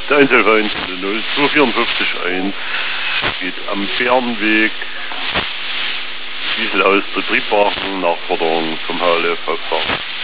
Der Einzelverein 0254-1 geht am Bärenweg Wiesel aus Triebwagen nach Forderung vom HLF Hauptwagen.